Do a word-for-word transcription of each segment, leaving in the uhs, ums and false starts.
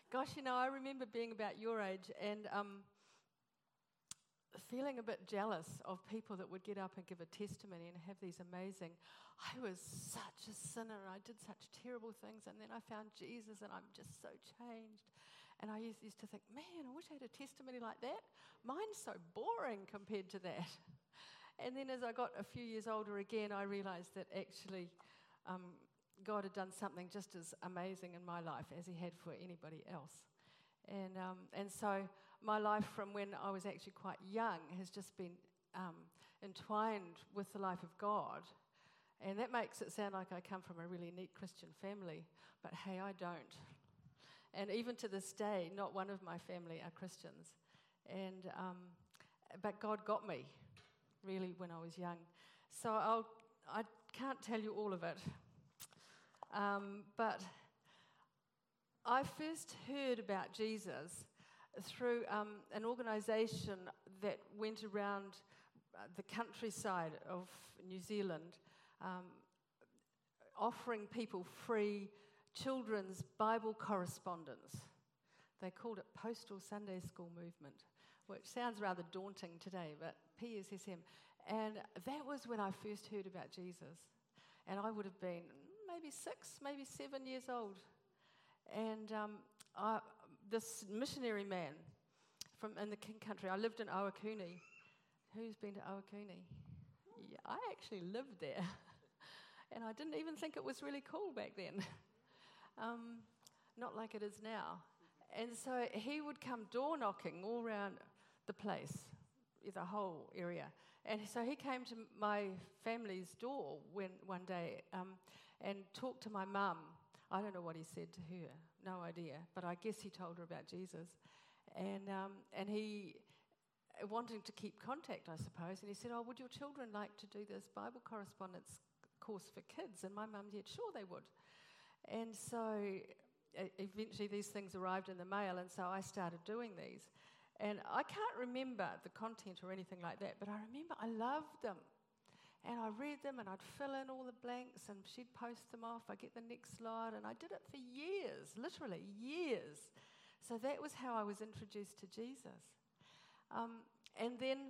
Gosh, you know, I remember being about your age and um, feeling a bit jealous of people that would get up and give a testimony and have these amazing, I was such a sinner and I did such terrible things and then I found Jesus and I'm just so changed. And I used, used to think, man, I wish I had a testimony like that. Mine's so boring compared to that. And then as I got a few years older again, I realised that actually um, God had done something just as amazing in my life as he had for anybody else. And um, and so my life from when I was actually quite young has just been um, entwined with the life of God. And that makes it sound like I come from a really neat Christian family, but hey, I don't. And even to this day, not one of my family are Christians. And um, but God got me, really, when I was young. So I'll, I can't tell you all of it. Um, but I first heard about Jesus through um, an organisation that went around uh, the countryside of New Zealand, um, offering people free children's Bible correspondence. They called it Postal Sunday School Movement, which sounds rather daunting today, but P S S M. And that was when I first heard about Jesus. And I would have been maybe six, maybe seven years old. And um, I, this missionary man from in the King Country, I lived in Awakuni. Who's been to Awakuni? Yeah, I actually lived there. And I didn't even think it was really cool back then. um, not like it is now. And so he would come door knocking all around the place, the whole area. And so he came to my family's door when one day um, and talked to my mum. I don't know what he said to her, no idea, but I guess he told her about Jesus. And um, and he, wanting to keep contact, I suppose, and he said, oh, would your children like to do this Bible correspondence course for kids? And my mum said, sure, they would. And so eventually these things arrived in the mail, and so I started doing these. And I can't remember the content or anything like that, but I remember I loved them. And I read them, and I'd fill in all the blanks, and she'd post them off. I'd get the next slide, and I did it for years, literally years. So that was how I was introduced to Jesus. Um, and then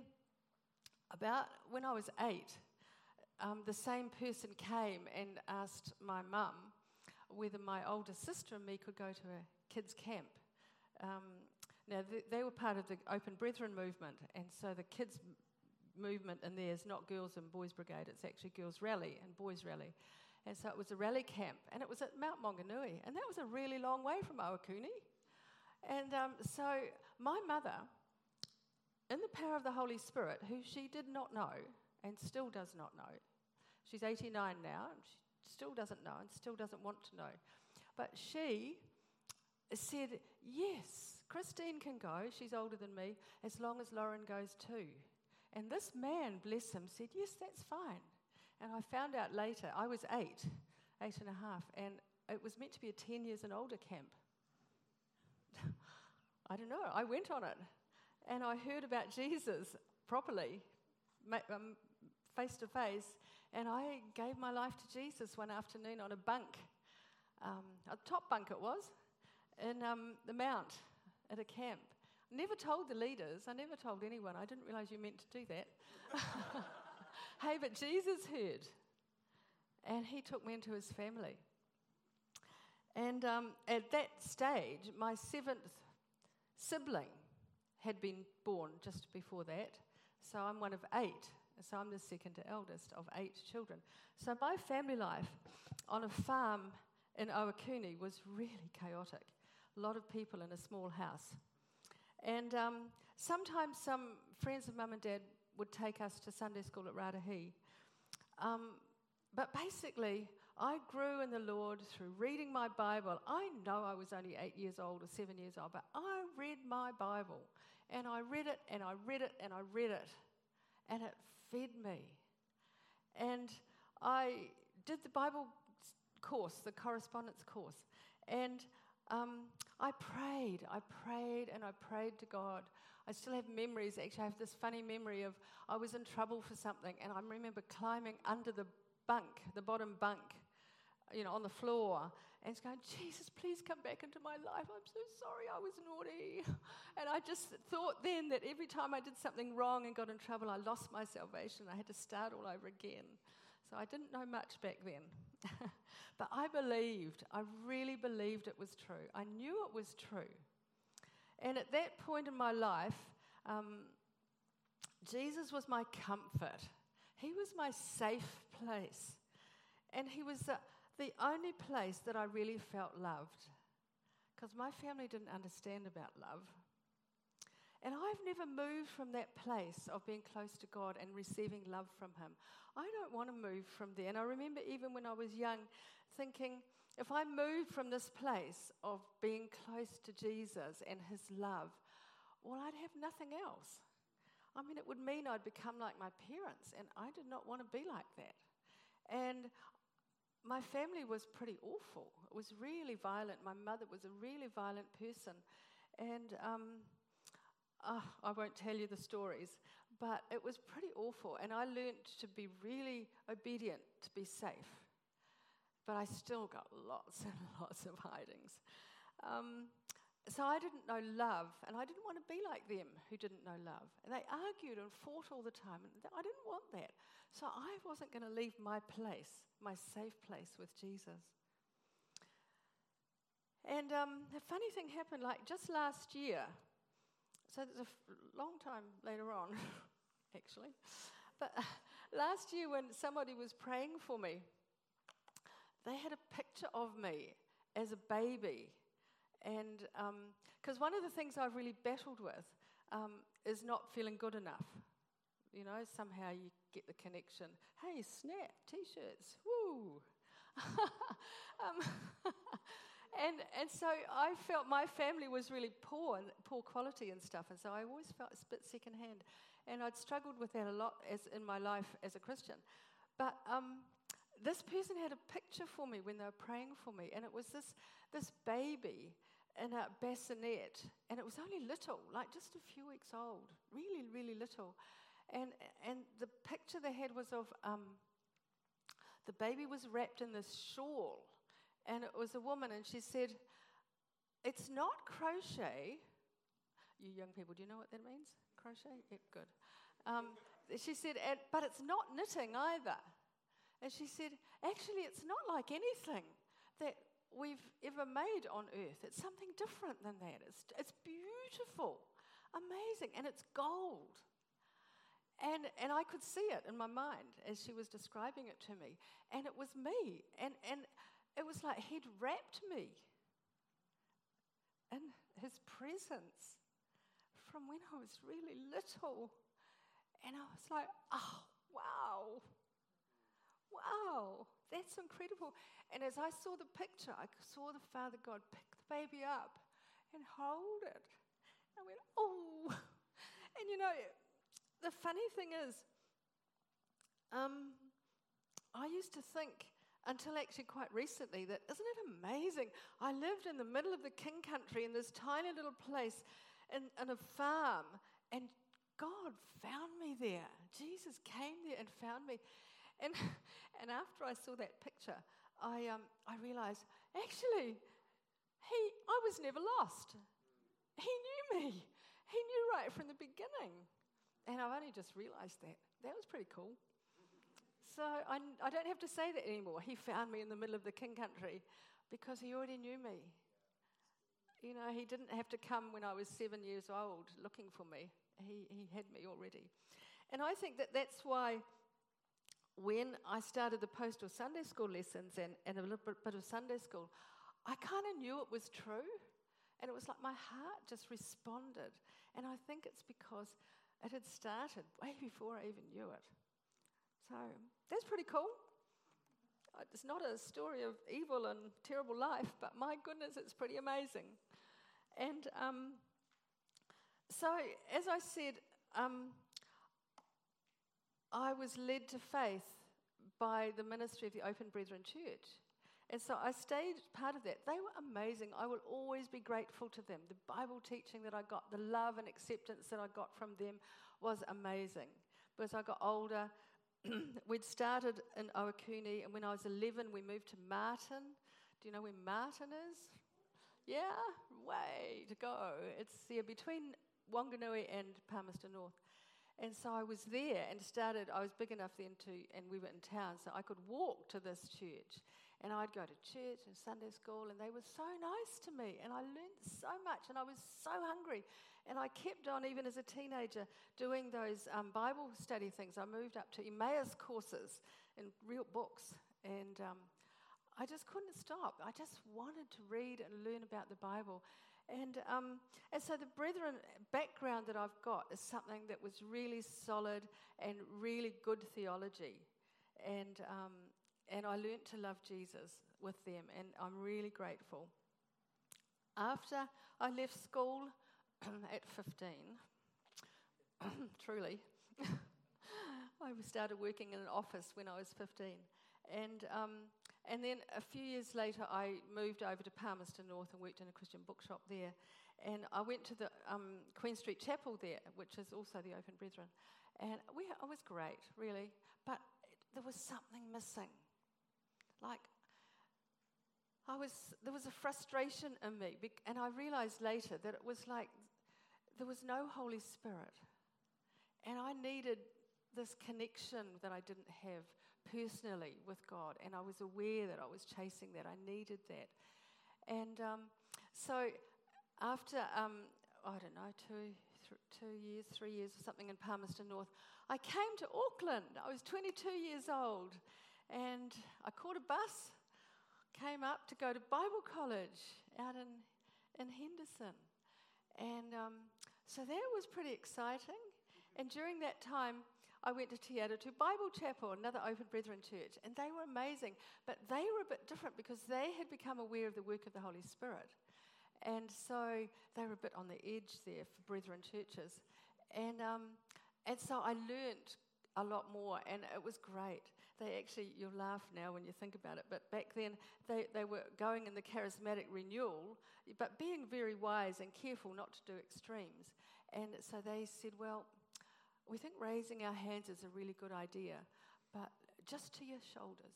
about when I was eight, um, the same person came and asked my mum whether my older sister and me could go to a kids' camp. Um, now, they, they were part of the Open Brethren movement, and so the kids' movement in there is not Girls and Boys Brigade, it's actually Girls Rally and Boys Rally. And so it was a rally camp, and it was at Mount Maunganui, and that was a really long way from Awakuni. And um, so my mother, in the power of the Holy Spirit, who she did not know and still does not know, she's eighty-nine now, and she still doesn't know and still doesn't want to know, but she said, yes, Christine can go, she's older than me, as long as Lauren goes too. And this man, bless him, said, yes, that's fine. And I found out later, I was eight, eight and a half, and it was meant to be a ten years and older camp. I don't know, I went on it. And I heard about Jesus properly, um, face to face, and I gave my life to Jesus one afternoon on a bunk, um, a top bunk it was, in um, the Mount at a camp. Never told the leaders, I never told anyone, I didn't realise you meant to do that. Hey, but Jesus heard, and he took me into his family. And um, at that stage, my seventh sibling had been born just before that, so I'm one of eight, so I'm the second to eldest of eight children. So my family life on a farm in Awakuni was really chaotic. A lot of people in a small house. And um, sometimes some friends of mum and dad would take us to Sunday school at Ratahi. Um, but basically, I grew in the Lord through reading my Bible. I know I was only eight years old or seven years old, but I read my Bible. And I read it, and I read it, and I read it. And it fed me. And I did the Bible course, the correspondence course. And Um, I prayed, I prayed and I prayed to God. I still have memories, actually I have this funny memory of I was in trouble for something and I remember climbing under the bunk, the bottom bunk you know, on the floor, and he's going, Jesus, please come back into my life. I'm so sorry, I was naughty. And I just thought then that every time I did something wrong and got in trouble, I lost my salvation. I had to start all over again. So I didn't know much back then. But I believed, I really believed it was true. I knew it was true. And at that point in my life, um, Jesus was my comfort. He was my safe place. And he was the, the only place that I really felt loved. Because my family didn't understand about love. And I've never moved from that place of being close to God and receiving love from him. I don't want to move from there. And I remember even when I was young thinking, if I moved from this place of being close to Jesus and his love, well, I'd have nothing else. I mean, it would mean I'd become like my parents, and I did not want to be like that. And my family was pretty awful. It was really violent. My mother was a really violent person. And um, oh, I won't tell you the stories, but it was pretty awful. And I learned to be really obedient to be safe. But I still got lots and lots of hidings. Um, so I didn't know love, and I didn't want to be like them who didn't know love. And they argued and fought all the time, and I didn't want that. So I wasn't going to leave my place, my safe place with Jesus. And um, a funny thing happened, like just last year. So it's a f- long time later on, actually. But uh, last year when somebody was praying for me, they had a picture of me as a baby. And because um, one of the things I've really battled with um, is not feeling good enough. You know, somehow you get the connection. Hey, snap, T-shirts, woo. um, and and so I felt my family was really poor, and poor quality and stuff. And so I always felt a bit secondhand. And I'd struggled with that a lot as in my life as a Christian. But um, this person had a picture for me when they were praying for me. And it was this, this baby in a bassinet, and it was only little, like just a few weeks old, really, really little. And and the picture they had was of, um, the baby was wrapped in this shawl, and it was a woman, and she said, it's not crochet. You young people, do you know what that means? Crochet? Yeah, good. Um, she said, and, but it's not knitting either. And she said, actually, it's not like anything that we've ever made on earth. It's something different than that. It's, it's beautiful, amazing, and it's gold. And and I could see it in my mind as she was describing it to me. And it was me. And, and it was like he'd wrapped me in his presence from when I was really little. And I was like, oh, wow. Wow, that's incredible. And as I saw the picture, I saw the Father God pick the baby up and hold it. I went, oh. And you know, the funny thing is, um, I used to think, until actually quite recently, that isn't it amazing? I lived in the middle of the King Country in this tiny little place in, in a farm, and God found me there. Jesus came there and found me. And and after I saw that picture, I um I realized, actually, he I was never lost. He knew me. He knew right from the beginning. And I've only just realized that. That was pretty cool. So I, I don't have to say that anymore. He found me in the middle of the King Country because he already knew me. You know, he didn't have to come when I was seven years old looking for me. He he had me already. And I think that that's why when I started the Postal Sunday School lessons and, and a little bit, bit of Sunday school, I kind of knew it was true. And it was like my heart just responded. And I think it's because it had started way before I even knew it. So that's pretty cool. It's not a story of evil and terrible life, but my goodness, it's pretty amazing. And um, so, as I said, um, I was led to faith by the ministry of the Open Brethren Church. And so I stayed part of that. They were amazing. I will always be grateful to them. The Bible teaching that I got, the love and acceptance that I got from them was amazing. But as I got older, we'd started in Owakuni, and when I was eleven, we moved to Martin. Do you know where Martin is? Yeah, way to go. It's yeah, between Wanganui and Palmerston North. And so I was there and started, I was big enough then to, and we were in town, so I could walk to this church. And I'd go to church and Sunday school, and they were so nice to me. And I learned so much, and I was so hungry. And I kept on, even as a teenager, doing those um, Bible study things. I moved up to Emmaus courses in real books. And um, I just couldn't stop. I just wanted to read and learn about the Bible. And um, and so the Brethren background that I've got is something that was really solid and really good theology. And um, and I learnt to love Jesus with them, and I'm really grateful. After I left school at fifteen, truly, I started working in an office when I was fifteen. And um, and then a few years later, I moved over to Palmerston North and worked in a Christian bookshop there. And I went to the um, Queen Street Chapel there, which is also the Open Brethren. And we, it was great, really. But it, there was something missing. Like, I was, there was a frustration in me. Bec- and I realized later that it was like there was no Holy Spirit. And I needed this connection that I didn't have personally with God, and I was aware that I was chasing that. I needed that. And um, so after, um, I don't know, two, th- two years, three years or something in Palmerston North, I came to Auckland. I was twenty-two years old, and I caught a bus, came up to go to Bible college out in, in Henderson. And um, so that was pretty exciting. And during that time, I went to Te Aratu Bible Chapel, another Open Brethren church, and they were amazing. But they were a bit different because they had become aware of the work of the Holy Spirit. And so they were a bit on the edge there for Brethren churches. And um, and so I learnt a lot more, and it was great. They actually, you'll laugh now when you think about it, but back then they, they were going in the charismatic renewal, but being very wise and careful not to do extremes. And so they said, well, we think raising our hands is a really good idea, but just to your shoulders.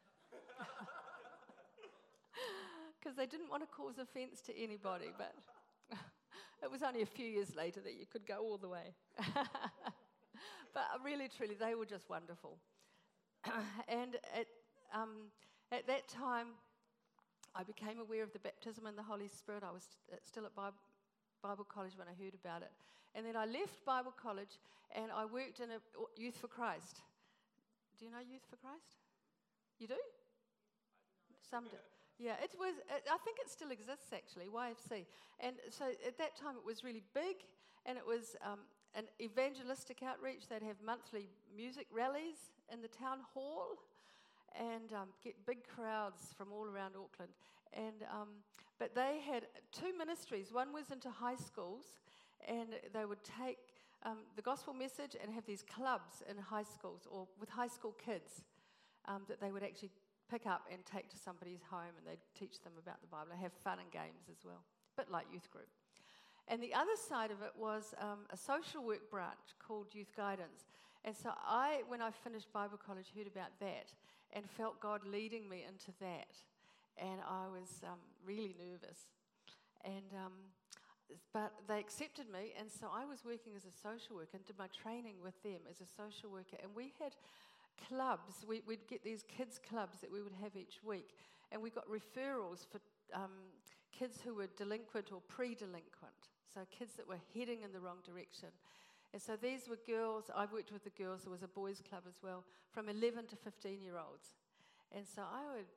Because they didn't want to cause offense to anybody, but it was only a few years later that you could go all the way. But really, truly, they were just wonderful. And at, um, at that time, I became aware of the baptism in the Holy Spirit. I was st- still at Bible, Bible college when I heard about it. And then I left Bible college and I worked in a Youth for Christ. Do you know Youth for Christ? You do? Some do. Yeah, it was. It, I think it still exists actually, Y F C. And so at that time it was really big, and it was um, an evangelistic outreach. They'd have monthly music rallies in the town hall, and um, get big crowds from all around Auckland. And um, but they had two ministries. One was into high schools. And they would take um, the gospel message and have these clubs in high schools or with high school kids um, that they would actually pick up and take to somebody's home, and they'd teach them about the Bible and have fun and games as well, a bit like youth group. And the other side of it was um, a social work branch called Youth Guidance. And so I, when I finished Bible college, heard about that and felt God leading me into that. And I was um, really nervous. And... Um, But they accepted me, and so I was working as a social worker and did my training with them as a social worker. And we had clubs. We, we'd get these kids' clubs that we would have each week. And we got referrals for um, kids who were delinquent or pre-delinquent, so kids that were heading in the wrong direction. And so these were girls. I worked with the girls. There was a boys' club as well, from eleven to fifteen-year-olds. And so I would...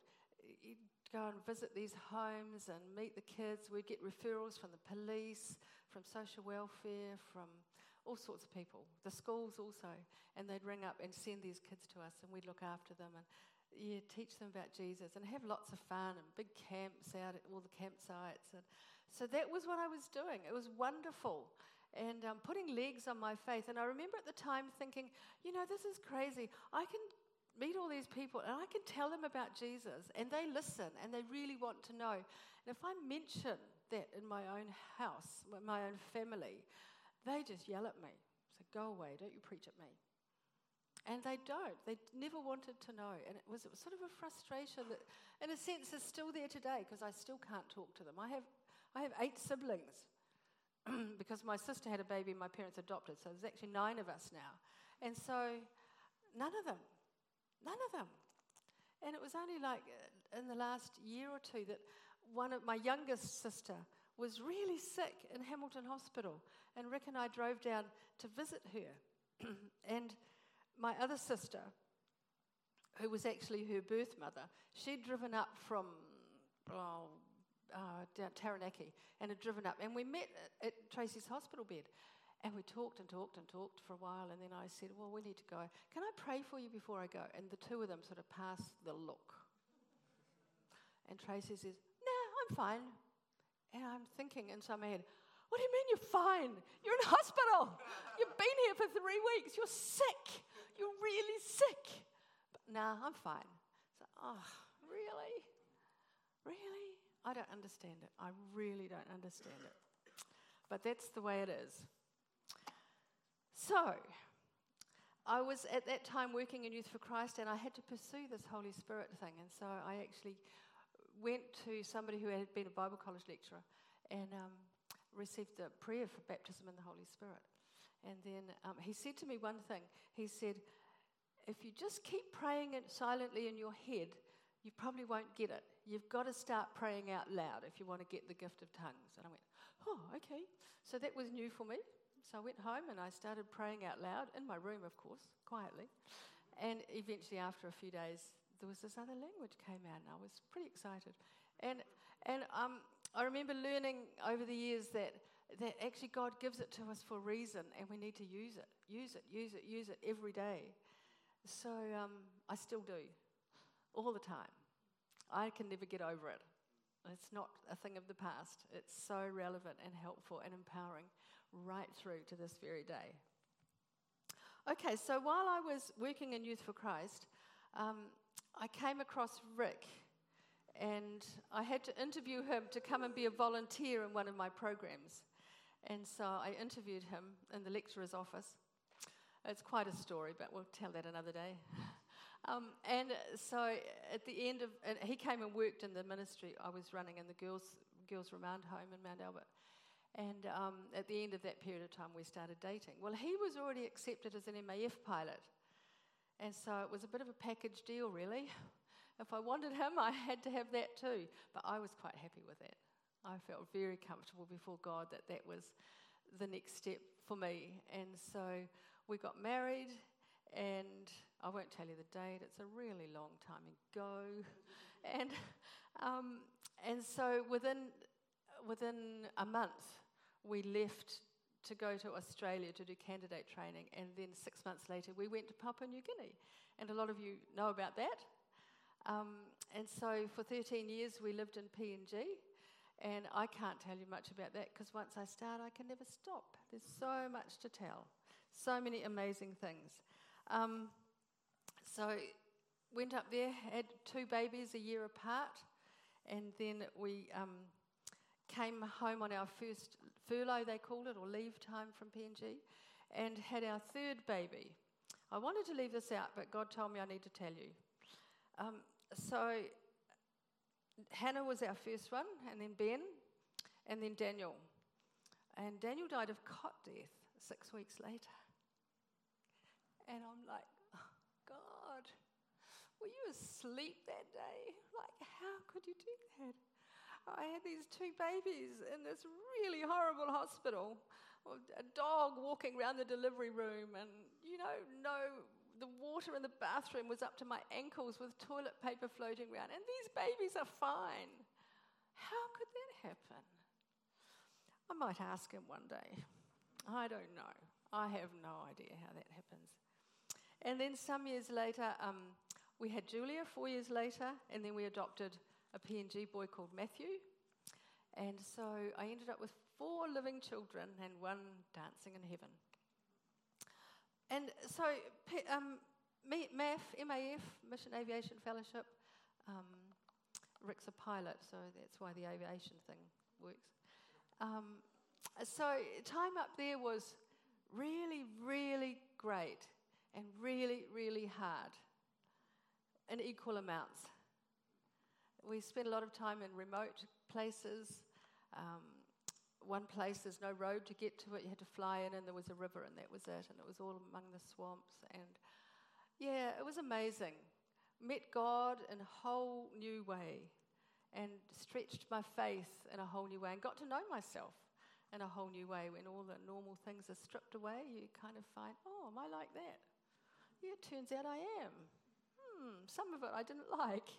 go and visit these homes and meet the kids. We'd get referrals from the police, from social welfare, from all sorts of people, the schools also, and they'd ring up and send these kids to us, and we'd look after them and yeah, teach them about Jesus and have lots of fun and big camps out at all the campsites. And so that was what I was doing. It was wonderful, and um, putting legs on my faith. And I remember at the time thinking, you know, this is crazy. I can meet all these people and I can tell them about Jesus, and they listen and they really want to know. And if I mention that in my own house, my own family, they just yell at me. Say, go away, don't you preach at me. And they don't. They never wanted to know. And it was, it was sort of a frustration that, in a sense, is still there today because I still can't talk to them. I have, I have eight siblings because my sister had a baby and my parents adopted, so there's actually nine of us now. And so none of them, none of them. And it was only like in the last year or two that one of my youngest sister was really sick in Hamilton Hospital, and Rick and I drove down to visit her. And my other sister, who was actually her birth mother, she'd driven up from oh, uh, down Taranaki and had driven up. And we met at, at Tracy's hospital bed. And we talked and talked and talked for a while. And then I said, well, we need to go. Can I pray for you before I go? And the two of them sort of passed the look. And Tracy says, no, I'm fine. And I'm thinking inside my head, what do you mean you're fine? You're in hospital. You've been here for three weeks. You're sick. You're really sick. But nah, I'm fine. So, oh, really? Really? I don't understand it. I really don't understand it. But that's the way it is. So, I was at that time working in Youth for Christ, and I had to pursue this Holy Spirit thing. And so I actually went to somebody who had been a Bible college lecturer and um, received a prayer for baptism in the Holy Spirit. And then um, he said to me one thing. He said, if you just keep praying it silently in your head, you probably won't get it. You've got to start praying out loud if you want to get the gift of tongues. And I went, oh, okay. So that was new for me. So I went home and I started praying out loud, in my room, of course, quietly. And eventually, after a few days, there was this other language came out, and I was pretty excited. And and um, I remember learning over the years that that actually God gives it to us for a reason, and we need to use it, use it, use it, use it every day. So um, I still do, all the time. I can never get over it. It's not a thing of the past. It's so relevant and helpful and empowering right through to this very day. Okay, so while I was working in Youth for Christ, um, I came across Rick, and I had to interview him to come and be a volunteer in one of my programs. And so I interviewed him in the lecturer's office. It's quite a story, but we'll tell that another day. Um, and so at the end of, and he came and worked in the ministry I was running in the girls' girls' remand home in Mount Albert. And um, at the end of that period of time, we started dating. Well, he was already accepted as an M A F pilot. And so it was a bit of a package deal, really. If I wanted him, I had to have that too. But I was quite happy with that. I felt very comfortable before God that that was the next step for me. And so we got married, and I won't tell you the date. It's a really long time ago. and um, and so within within a month, we left to go to Australia to do candidate training. And then six months later, we went to Papua New Guinea. And a lot of you know about that. Um, and so for thirteen years, we lived in P N G. And I can't tell you much about that because once I start, I can never stop. There's so much to tell. So many amazing things. Um, so went up there, had two babies a year apart, and then we um, came home on our first furlough, they called it, or leave time from P N G, and had our third baby. I wanted to leave this out, but God told me I need to tell you. Um, so Hannah was our first one, and then Ben, and then Daniel. And Daniel died of cot death six weeks later. And I'm like, oh, God, were you asleep that day? Like, how could you do that? I had these two babies in this really horrible hospital, a dog walking around the delivery room, and, you know, no, the water in the bathroom was up to my ankles with toilet paper floating around, and these babies are fine. How could that happen? I might ask him one day. I don't know. I have no idea how that happens. And then some years later, um, we had Julia four years later, and then we adopted a P N G boy called Matthew. And so I ended up with four living children and one dancing in heaven. And so um, M A F, M A F, Mission Aviation Fellowship, um, Rick's a pilot, so that's why the aviation thing works. Um, so time up there was really, really great. and really, really hard in equal amounts. We spent a lot of time in remote places. Um, one place, there's no road to get to it. You had to fly in, and there was a river, and that was it. And it was all among the swamps. And yeah, it was amazing. Met God in a whole new way, and stretched my faith in a whole new way, and got to know myself in a whole new way. When all the normal things are stripped away, you kind of find, oh, am I like that? Yeah, it turns out I am. Hmm, some of it I didn't like.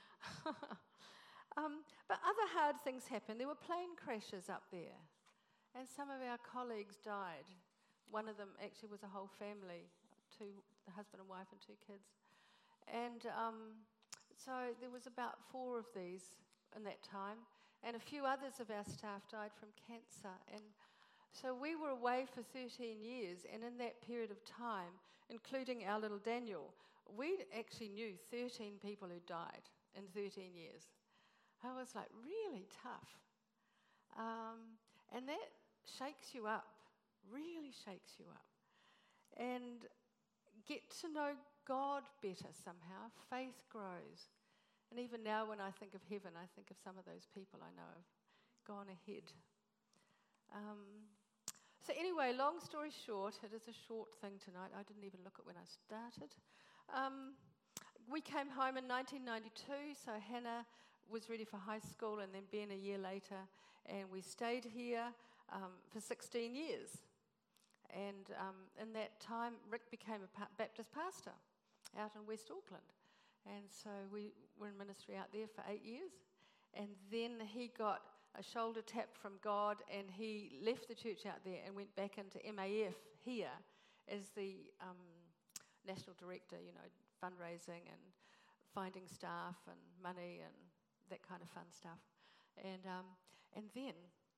um, but other hard things happened. There were plane crashes up there, and some of our colleagues died. One of them actually was a whole family, two, the husband and wife and two kids. And um, so there was about four of these in that time, and a few others of our staff died from cancer. And so we were away for thirteen years, and in that period of time, including our little Daniel, we actually knew thirteen people who died in thirteen years. I was like, really tough. Um, and that shakes you up, really shakes you up. And get to know God better somehow. Faith grows. And even now when I think of heaven, I think of some of those people I know have gone ahead. Um, so anyway, long story short, it is a short thing tonight. I didn't even look at when I started. Um, we came home in nineteen ninety-two, so Hannah was ready for high school, and then Ben a year later, and we stayed here um, for sixteen years. And um, in that time, Rick became a pa- Baptist pastor out in West Auckland. And so we were in ministry out there for eight years. And then he got a shoulder tap from God, and he left the church out there and went back into M A F here as the um, national director, you know, fundraising and finding staff and money and that kind of fun stuff. And um, and then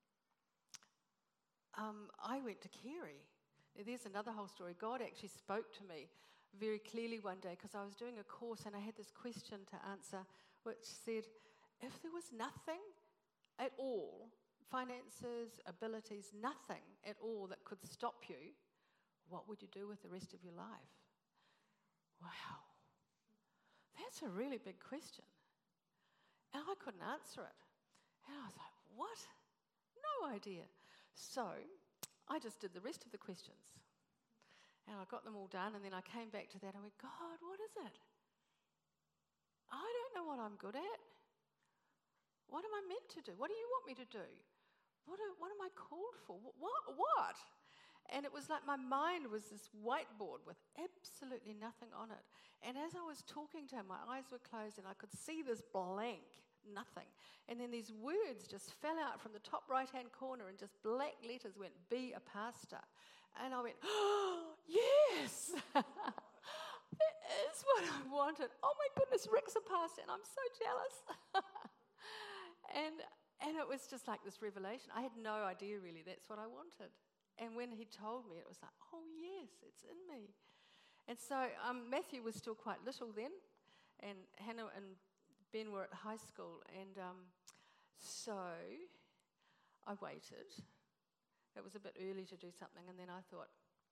um, I went to Kerry. Now, there's another whole story. God actually spoke to me very clearly one day, because I was doing a course and I had this question to answer, which said, if there was nothing at all, finances, abilities, nothing at all that could stop you, what would you do with the rest of your life? Wow. That's a really big question. And I couldn't answer it. And I was like, what? No idea. So I just did the rest of the questions. And I got them all done, and then I came back to that and went, God, what is it? I don't know what I'm good at. What am I meant to do? What do you want me to do? What, are, what am I called for? What? What? And it was like my mind was this whiteboard with absolutely nothing on it. And as I was talking to him, my eyes were closed, and I could see this blank, nothing. And then these words just fell out from the top right-hand corner, and just black letters went, be a pastor. And I went, oh, yes, that is what I wanted. Oh my goodness, Rick's a pastor, and I'm so jealous. and and it was just like this revelation. I had no idea really that's what I wanted. And when he told me, it was like, oh yes, it's in me. And so um, Matthew was still quite little then, and Hannah and Ben were at high school, and um, so I waited. It was a bit early to do something, and then I thought,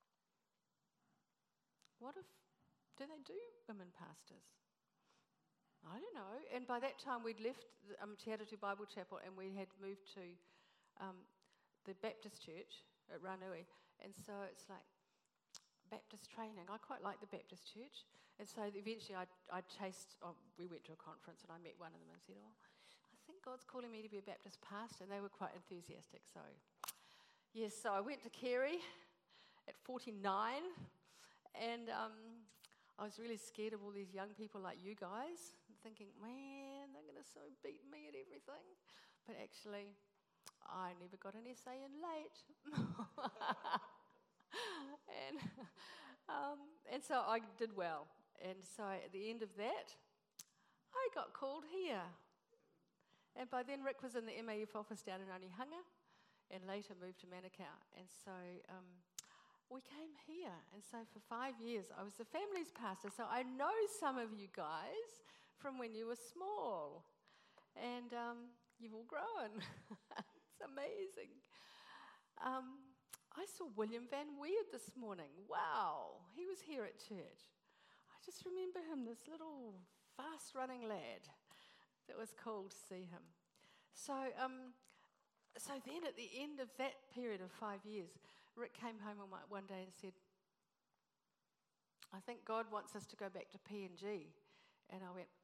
what if, do they do women pastors? I don't know. And by that time, we'd left um, Te Aratu Bible Chapel, and we had moved to um, the Baptist church at Ranui. And so it's like Baptist training. I quite like the Baptist church. And so eventually I, I chased, oh, we went to a conference, and I met one of them and said, oh, I think God's calling me to be a Baptist pastor. And they were quite enthusiastic, so... Yes, so I went to Kerry at forty-nine, and um, I was really scared of all these young people like you guys, thinking, man, they're going to so beat me at everything. But actually, I never got an essay in late. and, um, and so I did well. And so at the end of that, I got called here. And by then, Rick was in the M A F office down in Onehunga, and later moved to Manukau. And so um, we came here. And so for five years, I was the family's pastor. So I know some of you guys from when you were small. And um, you've all grown. It's amazing. Um, I saw William Van Weerd this morning. Wow, he was here at church. I just remember him, this little fast-running lad. That was cool to see him. So, um, so then at the end of that period of five years, Rick came home on my- one day and said, I think God wants us to go back to P N G. And I went,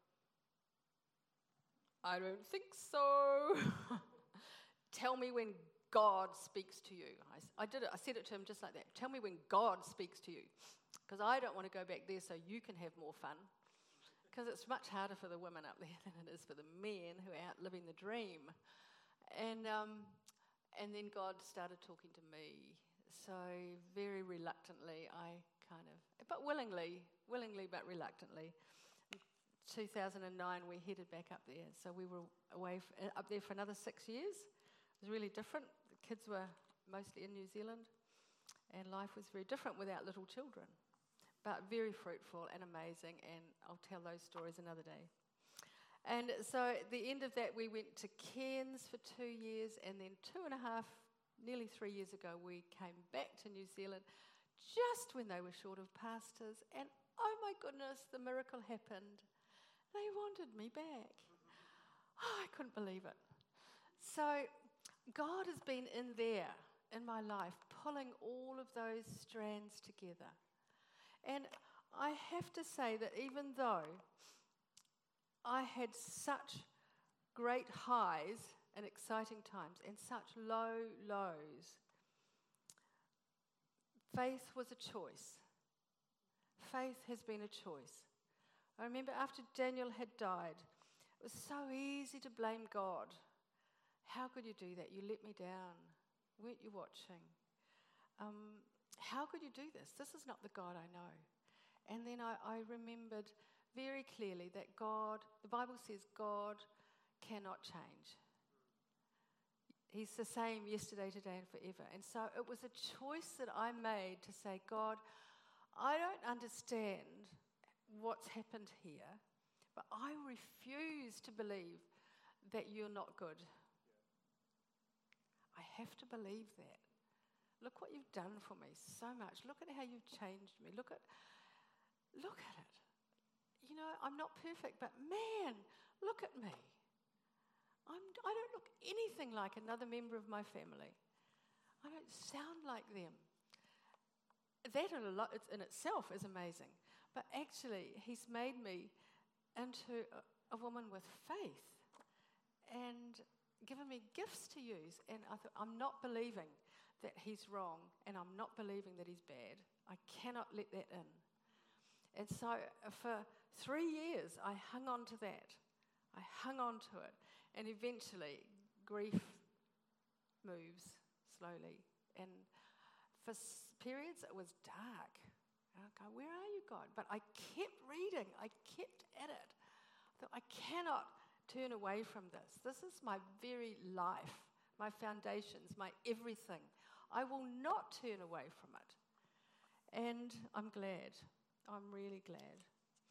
I don't think so. Tell me when God speaks to you. I, I did it. I said it to him just like that. Tell me when God speaks to you. Because I don't want to go back there so you can have more fun. Because it's much harder for the women up there than it is for the men who are out living the dream. And um, and then God started talking to me. So very reluctantly, I kind of, but willingly, willingly but reluctantly, in two thousand nine we headed back up there. So we were away f- up there for another six years. It was really different. The kids were mostly in New Zealand, and life was very different without little children, but very fruitful and amazing, and I'll tell those stories another day. And so at the end of that, we went to Cairns for two years, and then two and a half, nearly three years ago, we came back to New Zealand just when they were short of pastors, and oh my goodness, the miracle happened. They wanted me back. Oh, I couldn't believe it. So God has been in there, in my life, pulling all of those strands together. And I have to say that even though I had such great highs and exciting times and such low lows, faith was a choice. Faith has been a choice. I remember after Daniel had died, it was so easy to blame God. How could you do that? You let me down. Weren't you watching? Um, how could you do this? This is not the God I know. And then I, I remembered very clearly that God, the Bible says God cannot change. He's the same yesterday, today, and forever. And so it was a choice that I made to say, God, I don't understand what's happened here, but I refuse to believe that you're not good. I have to believe that. Look what you've done for me so much. Look at how you've changed me. Look at, look at it. You know, I'm not perfect, but man, look at me. I'm, I don't look anything like another member of my family. I don't sound like them. That in, a lot, in itself is amazing. But actually, he's made me into a, a woman with faith and given me gifts to use. And I thought, I'm not believing that he's wrong, and I'm not believing that he's bad. I cannot let that in. And so for three years, I hung on to that. I hung on to it. And eventually, grief moves slowly. And for s- periods, it was dark. And I'd go, where are you, God? But I kept reading. I kept at it. I thought, I cannot turn away from this. This is my very life, my foundations, my everything. I will not turn away from it. And I'm glad. I'm really glad.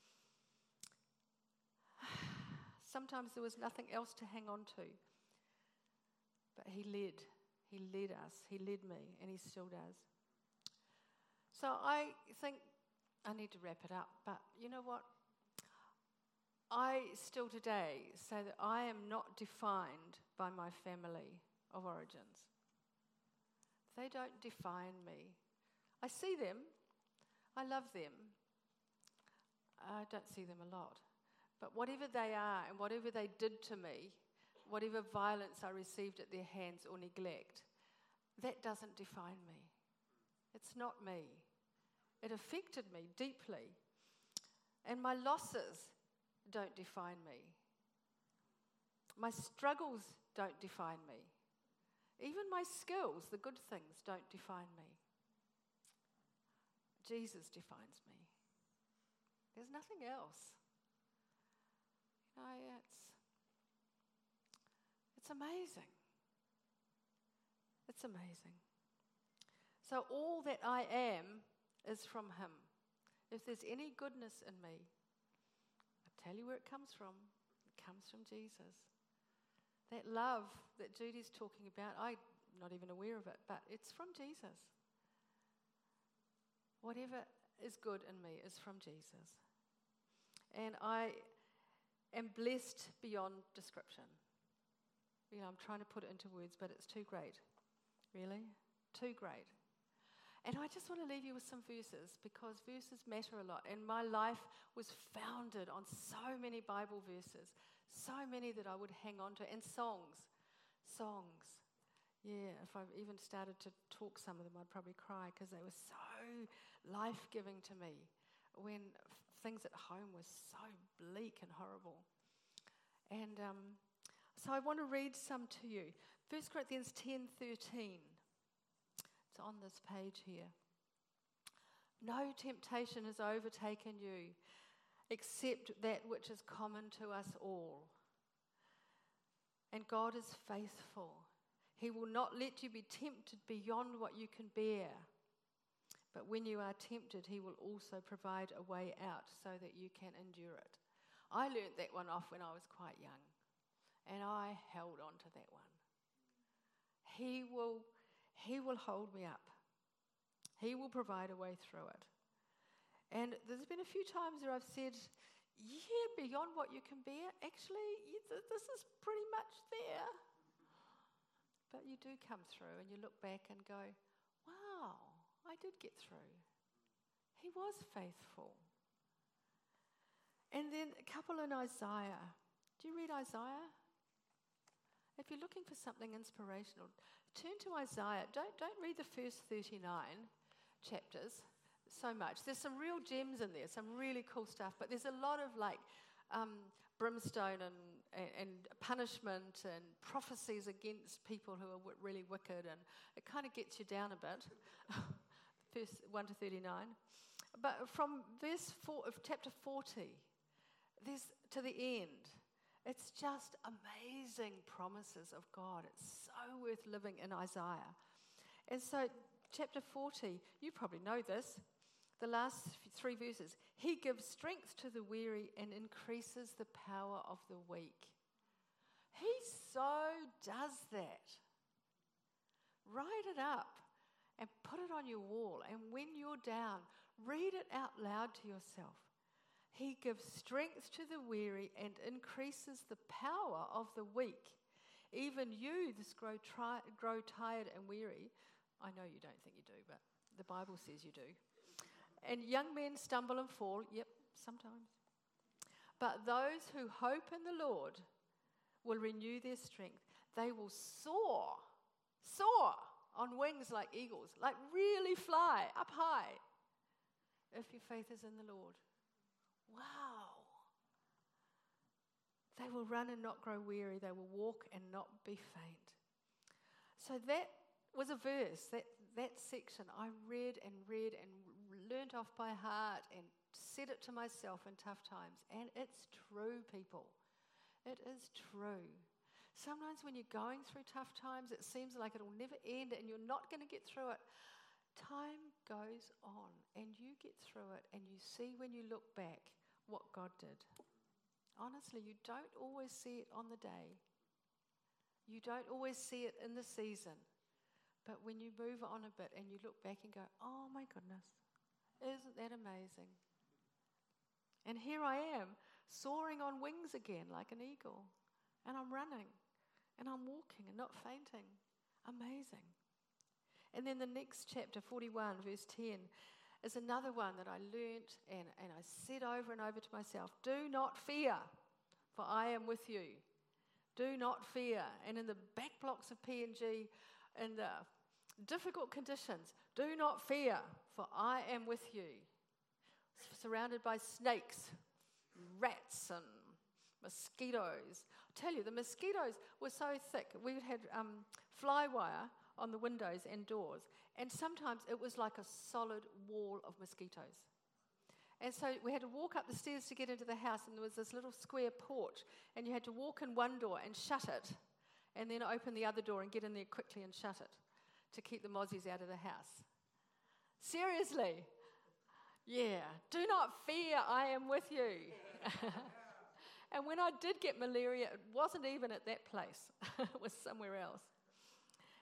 Sometimes there was nothing else to hang on to. But he led. He led us. He led me, and he still does. So I think I need to wrap it up. But you know what? I still today say that I am not defined by my family of origins. They don't define me. I see them. I love them. I don't see them a lot. But whatever they are and whatever they did to me, whatever violence I received at their hands or neglect, that doesn't define me. It's not me. It affected me deeply. And my losses don't define me. My struggles don't define me. Even my skills, the good things, don't define me. Jesus defines me. There's nothing else. You know, it's, it's amazing. It's amazing. So all that I am is from him. If there's any goodness in me, I'll tell you where it comes from. It comes from Jesus. That love that Judy's talking about, I not even aware of it, but it's from Jesus. Whatever is good in me is from Jesus. And I am blessed beyond description. You know, I'm trying to put it into words, but it's too great. Really? Too great. And I just want to leave you with some verses, because verses matter a lot. And my life was founded on so many Bible verses, so many that I would hang on to, and songs. Songs. Yeah, if I even started to talk some of them, I'd probably cry, because they were so life-giving to me when things at home were so bleak and horrible. And um, so I want to read some to you. First Corinthians ten thirteen. It's on this page here. No temptation has overtaken you except that which is common to us all. And God is faithful. He will not let you be tempted beyond what you can bear. But when you are tempted, he will also provide a way out so that you can endure it. I learnt that one off when I was quite young, and I held on to that one. He will, he will hold me up. He will provide a way through it. And there's been a few times where I've said, yeah, beyond what you can bear, actually, this is pretty much there. But you do come through and you look back and go, wow, I did get through. He was faithful. And then a couple in Isaiah. Do you read Isaiah? If you're looking for something inspirational, turn to Isaiah. Don't, don't read the first thirty-nine chapters so much. There's some real gems in there, some really cool stuff, but there's a lot of like um, brimstone and, and, and punishment and prophecies against people who are w- really wicked, and it kind of gets you down a bit. Verse one to thirty-nine. But from verse four of chapter forty, there's to the end, it's just amazing promises of God. It's so worth living in Isaiah. And so chapter forty, you probably know this, the last three verses. He gives strength to the weary and increases the power of the weak. He so does that. Write it up and put it on your wall. And when you're down, read it out loud to yourself. He gives strength to the weary and increases the power of the weak. Even youths grow, tri- grow tired and weary. I know you don't think you do, but the Bible says you do. And young men stumble and fall. Yep, sometimes. But those who hope in the Lord will renew their strength. They will soar, soar on wings like eagles, like really fly up high if your faith is in the Lord. Wow. They will run and not grow weary. They will walk and not be faint. So that was a verse, that, that section I read and read and learnt off by heart and said it to myself in tough times. And it's true, people. It is true. Sometimes when you're going through tough times, it seems like it'll never end and you're not going to get through it. Time goes on and you get through it and you see when you look back what God did. Honestly, you don't always see it on the day. You don't always see it in the season. But when you move on a bit and you look back and go, oh my goodness, isn't that amazing? And here I am, soaring on wings again like an eagle. And I'm running and I'm walking and not fainting. Amazing. And then the next chapter, forty-one, verse ten, is another one that I learnt and, and I said over and over to myself, do not fear, for I am with you. Do not fear. And in the back blocks of P N G, in the difficult conditions, do not fear, for I am with you. Surrounded by snakes, rats, and mosquitoes. I tell you, the mosquitoes were so thick. We had um, fly wire on the windows and doors, and sometimes it was like a solid wall of mosquitoes. And so we had to walk up the stairs to get into the house, and there was this little square porch, and you had to walk in one door and shut it, and then open the other door and get in there quickly and shut it to keep the mozzies out of the house. Seriously. Yeah. Do not fear, I am with you. And when I did get malaria, it wasn't even at that place. It was somewhere else.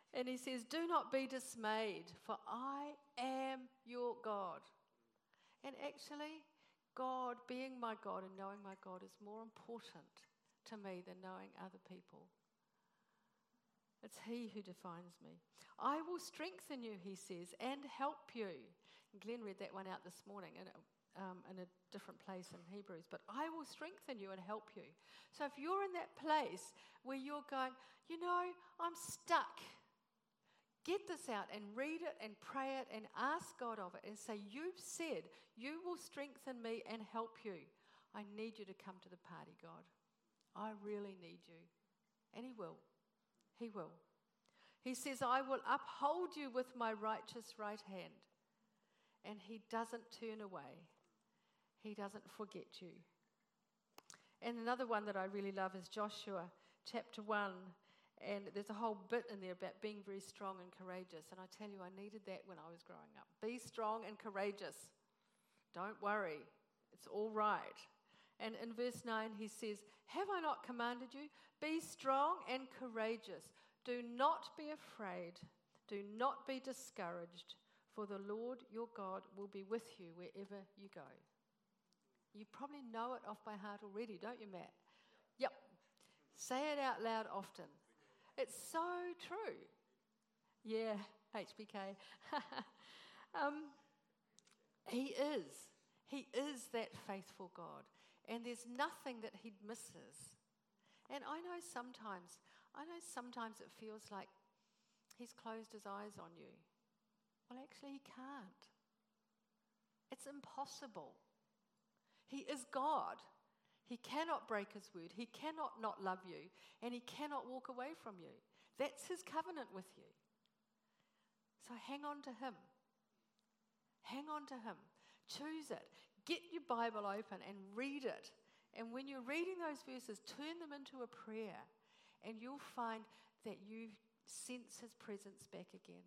And he says, do not be dismayed, for I am your God. And actually, God, being my God and knowing my God is more important to me than knowing other people. It's he who defines me. I will strengthen you, he says, and help you. And Glenn read that one out this morning in a, um, in a different place in Hebrews. But I will strengthen you and help you. So if you're in that place where you're going, you know, I'm stuck, get this out and read it and pray it and ask God of it and say, you've said you will strengthen me and help you. I need you to come to the party, God. I really need you. And he will. He will. He says, I will uphold you with my righteous right hand. And he doesn't turn away. He doesn't forget you. And another one that I really love is Joshua chapter one. And there's a whole bit in there about being very strong and courageous. And I tell you, I needed that when I was growing up. Be strong and courageous. Don't worry. It's all right. And in verse nine, he says, have I not commanded you? Be strong and courageous. Do not be afraid. Do not be discouraged. For the Lord your God will be with you wherever you go. You probably know it off by heart already, don't you, Matt? Yep. Say it out loud often. It's so true. Yeah, H B K. um, he is. He is that faithful God. And there's nothing that he misses. And I know sometimes, I know sometimes it feels like he's closed his eyes on you. Well, actually, he can't. It's impossible. He is God. He cannot break his word. He cannot not love you. And he cannot walk away from you. That's his covenant with you. So hang on to him. Hang on to him. Choose it. Get your Bible open and read it. And when you're reading those verses, turn them into a prayer. And you'll find that you sense his presence back again.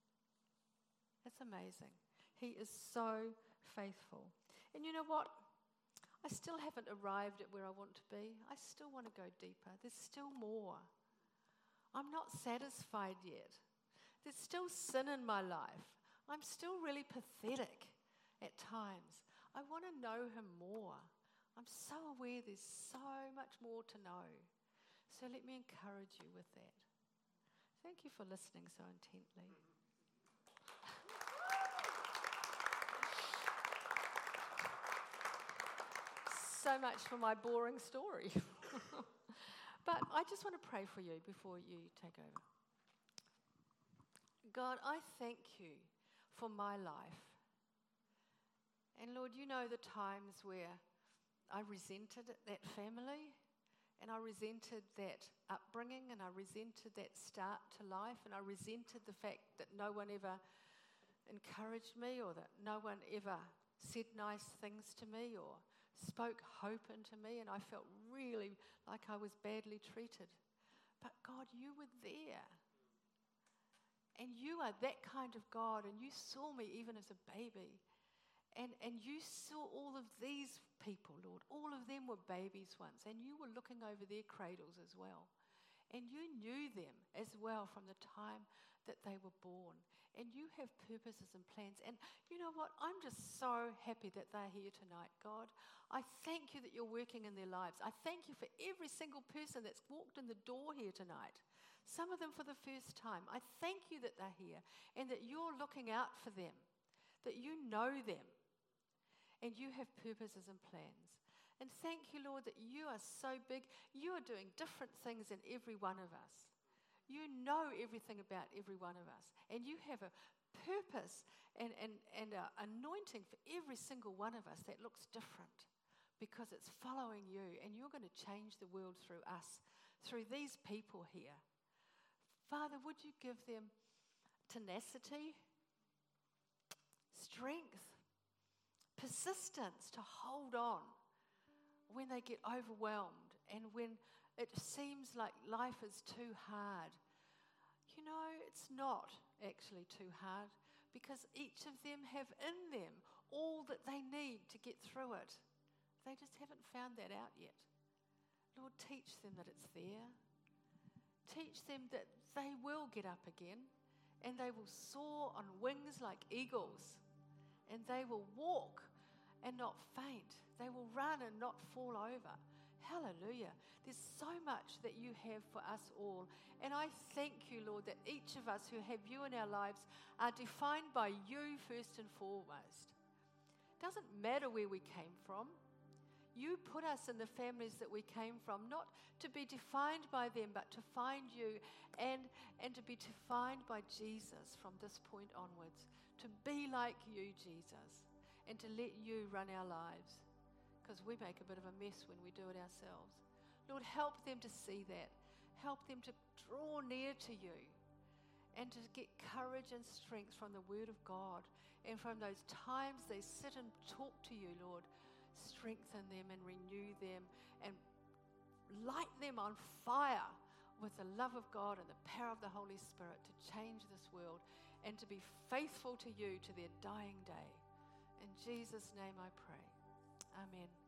It's amazing. He is so faithful. And you know what? I still haven't arrived at where I want to be. I still want to go deeper. There's still more. I'm not satisfied yet. There's still sin in my life. I'm still really pathetic at times. I want to know him more. I'm so aware there's so much more to know. So let me encourage you with that. Thank you for listening so intently. So much for my boring story. But I just want to pray for you before you take over. God, I thank you for my life. And Lord, you know the times where I resented that family, and I resented that upbringing, and I resented that start to life, and I resented the fact that no one ever encouraged me, or that no one ever said nice things to me, or spoke hope into me, and I felt really like I was badly treated. But God, you were there. And you are that kind of God, and you saw me even as a baby. And, and you saw all of these people, Lord. All of them were babies once, and you were looking over their cradles as well. And you knew them as well from the time that they were born. And you have purposes and plans. And you know what? I'm just so happy that they're here tonight, God. I thank you that you're working in their lives. I thank you for every single person that's walked in the door here tonight. Some of them for the first time. I thank you that they're here and that you're looking out for them, that you know them, and you have purposes and plans. And thank you, Lord, that you are so big. You are doing different things in every one of us. You know everything about every one of us. And you have a purpose and, and, and an anointing for every single one of us that looks different because it's following you. And you're going to change the world through us, through these people here. Father, would you give them tenacity, strength, persistence to hold on when they get overwhelmed and when it seems like life is too hard. You know, it's not actually too hard because each of them have in them all that they need to get through it. They just haven't found that out yet. Lord, teach them that it's there. Teach them that they will get up again, and they will soar on wings like eagles, and they will walk and not faint. They will run and not fall over. Hallelujah. There's so much that you have for us all. And I thank you, Lord, that each of us who have you in our lives are defined by you first and foremost. Doesn't matter where we came from. You put us in the families that we came from, not to be defined by them, but to find you and, and to be defined by Jesus from this point onwards. To be like you, Jesus, and to let you run our lives. Because we make a bit of a mess when we do it ourselves. Lord, help them to see that. Help them to draw near to you and to get courage and strength from the Word of God. And from those times they sit and talk to you, Lord, strengthen them and renew them and light them on fire with the love of God and the power of the Holy Spirit to change this world and to be faithful to you to their dying day. In Jesus' name I pray. Amen.